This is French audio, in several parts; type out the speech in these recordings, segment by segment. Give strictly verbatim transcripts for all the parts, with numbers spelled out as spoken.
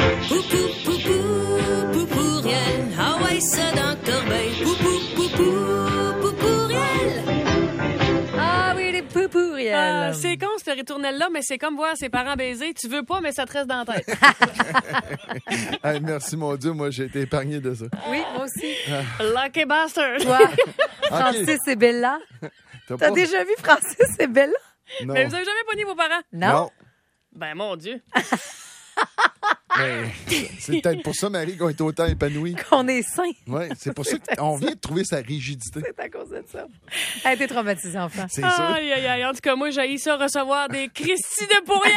Poupou, poupou, poupouriel. Ah ouais, ça dans corbeille. Poupou, poupou, poupouriel. Ah oui, les poupouriels. Ah, c'est con, cette ritournelle-là, mais c'est comme voir ses parents baiser. Tu veux pas, mais ça te reste dans la tête. Hey, merci, mon Dieu. Moi, j'ai été épargné de ça. Oui, moi aussi. Lucky bastard. Toi, Francis et Bella. T'as T'as pas- déjà vu Francis et Bella? Non. Mais vous avez jamais pogné vos parents? Non. Non. Ben, mon Dieu. Mais c'est peut-être pour ça, Marie, qu'on est autant épanouis. Qu'on est sains. Oui, c'est pour ça qu'on vient de trouver sa rigidité. C'est à cause de ça. Elle a été traumatisée, enfant. C'est sûr. Aïe, aïe, aïe. En tout cas, moi, j'ai ça recevoir des Christy de pourriel.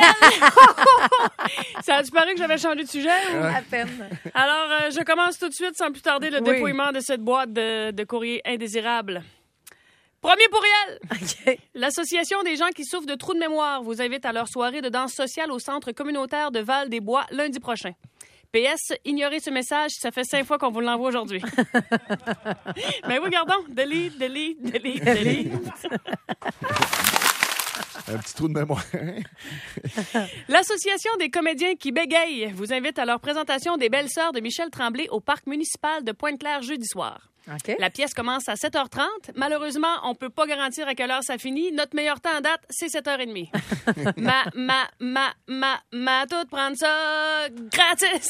Ça a-tu paru que j'avais changé de sujet? Ou? À peine. Alors, euh, je commence tout de suite, sans plus tarder, le Oui. dépouillement de cette boîte de, de courrier indésirable. Premier pourriel! OK. L'Association des gens qui souffrent de trous de mémoire vous invite à leur soirée de danse sociale au centre communautaire de Val-des-Bois lundi prochain. P S, ignorez ce message, ça fait cinq fois qu'on vous l'envoie aujourd'hui. Mais oui, gardons. Delete, delete, delete, delete. Un petit trou de mémoire. L'Association des comédiens qui bégayent vous invite à leur présentation des Belles Sœurs de Michel Tremblay au parc municipal de Pointe-Claire jeudi soir. OK. La pièce commence à sept heures trente. Malheureusement, on peut pas garantir à quelle heure ça finit. Notre meilleur temps en date, c'est sept heures trente. ma, ma, ma, ma, ma, toute prendre ça gratis.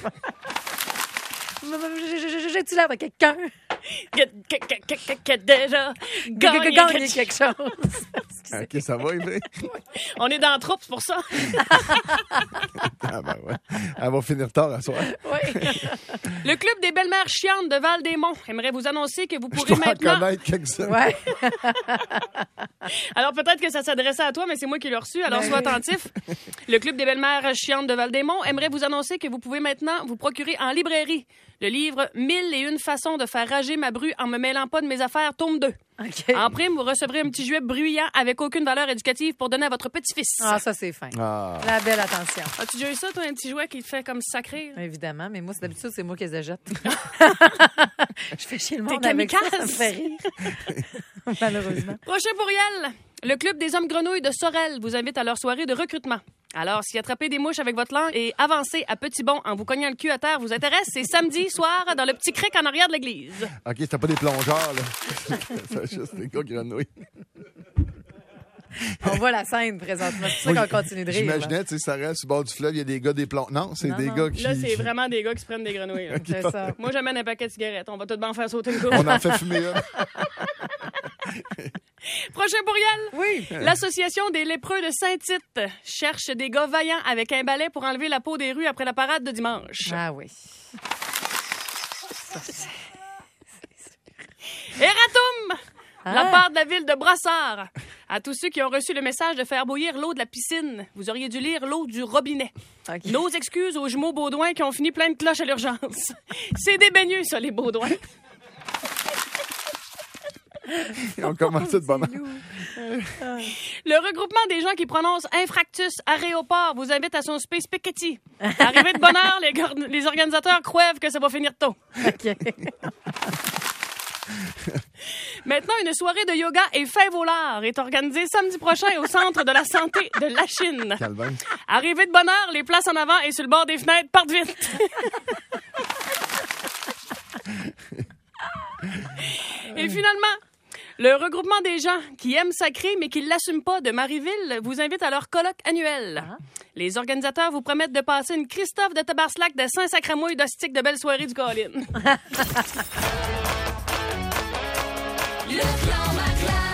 J'ai-tu l'air de quelqu'un? Que, que, que, que, que, que déjà Gagner gagné quelque- quelque chose. OK, ça va, Yves? On est dans la troupe, c'est pour ça. Ah ben ouais. Elle va finir tard à soir. Oui. Le Club des belles-mères chiantes de Val-des-Monts aimerait vous annoncer que vous Je pourrez dois en maintenant... connaître quelques-uns. Ouais. Alors, peut-être que ça s'adressait à toi, mais c'est moi qui l'ai reçu, alors Ben sois oui. attentif. Le Club des belles-mères chiantes de Val-des-Monts aimerait vous annoncer que vous pouvez maintenant vous procurer en librairie le livre « Mille et une façons de faire rager ma bru en me mêlant pas de mes affaires » tome deux. OK. En prime, vous recevrez un petit jouet bruyant avec aucune valeur éducative pour donner à votre petit-fils. Ah, ça, c'est fin. Ah. La belle attention. As-tu déjà eu ça, toi, un petit jouet qui te fait comme sacré? Évidemment, mais moi, c'est d'habitude, c'est moi qui les jette. Je fais chier le monde T'es avec ça, ça me kamikaze. fait rire. Malheureusement. Prochain pourriel. Le Club des hommes grenouilles de Sorel vous invite à leur soirée de recrutement. Alors, si attraper des mouches avec votre langue et avancer à petits bonds en vous cognant le cul à terre vous intéresse, c'est samedi soir dans le petit cric en arrière de l'église. OK, c'était pas des plongeurs, là. C'est juste des gars grenouilles. On voit la scène présentement. C'est pour ça qu'on continue de rire. J'imaginais, tu sais, ça reste sur le bord du fleuve, il y a des gars des plongs. Non, c'est Non, des non. gars qui... Là, c'est vraiment des gars qui se prennent des grenouilles. là. C'est ça. Moi, j'amène un paquet de cigarettes. On va tout bien faire sauter le coup. On en fait fumer une. Prochain pourriel. Oui. L'Association des lépreux de Saint-Tite cherche des gars vaillants avec un balai pour enlever la peau des rues après la parade de dimanche. Ah oui. Erratum! Ah. La part de la ville de Brassard. À tous ceux qui ont reçu le message de faire bouillir l'eau de la piscine, vous auriez dû lire l'eau du robinet. OK. Nos excuses aux jumeaux Baudouin qui ont fini plein de cloches à l'urgence. C'est des baigneux, ça, les Baudouin. On commence de bonne heure. Le regroupement des gens qui prononcent infractus aéroport vous invite à son space spaghetti. Arrivé de bonne heure, les, gor- les organisateurs croient que ça va finir tôt. OK. Maintenant, une soirée de yoga et fève au lard est organisée samedi prochain au Centre de la santé de la Chine. Calvin. Arrivé de bonne heure, les places en avant et sur le bord des fenêtres partent vite. Et finalement, le regroupement des gens qui aiment sacrer mais qui ne l'assument pas de Marieville vous invite à leur colloque annuel. Ah. Les organisateurs vous promettent de passer une Christophe de Tabarslac de Saint-Sacramouille d'Hostique de belles soirées du Colline. Le clan Macla.